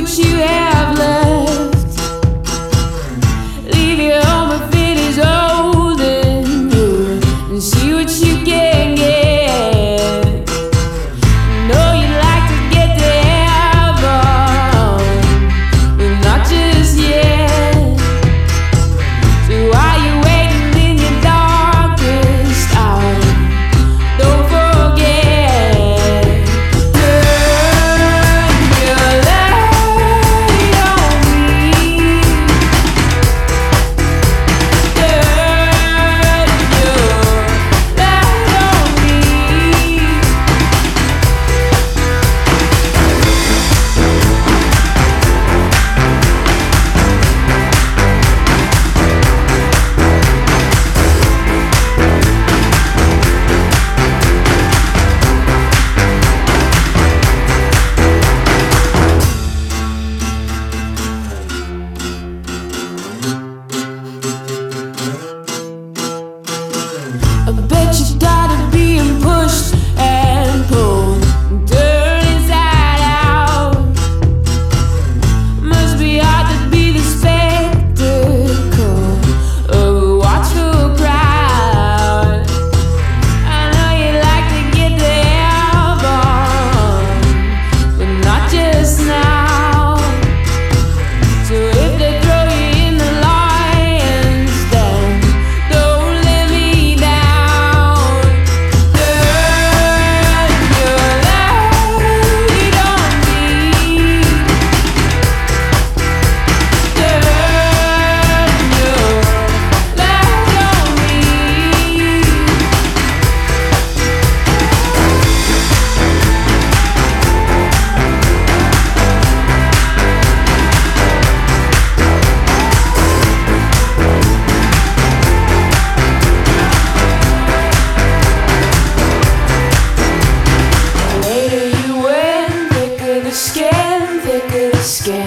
what you have left. Leave your home if it is holding you, and see what you can get. Know you'd like to get to heaven, but not just yet. So while you're waiting in your darkest hour, don't forget, turn your light on me. Turn your light on me. I bet you're tired of being pushed and pulled, and turned inside out. Must be hard to be the spectacle of a watchful crowd. I know you'd like to get to heaven, but not just now. So if they throw you in the lion's den, don't let me down. Turn your light on me. Turn your light on me. Later you went thicker the skin, thicker the skin.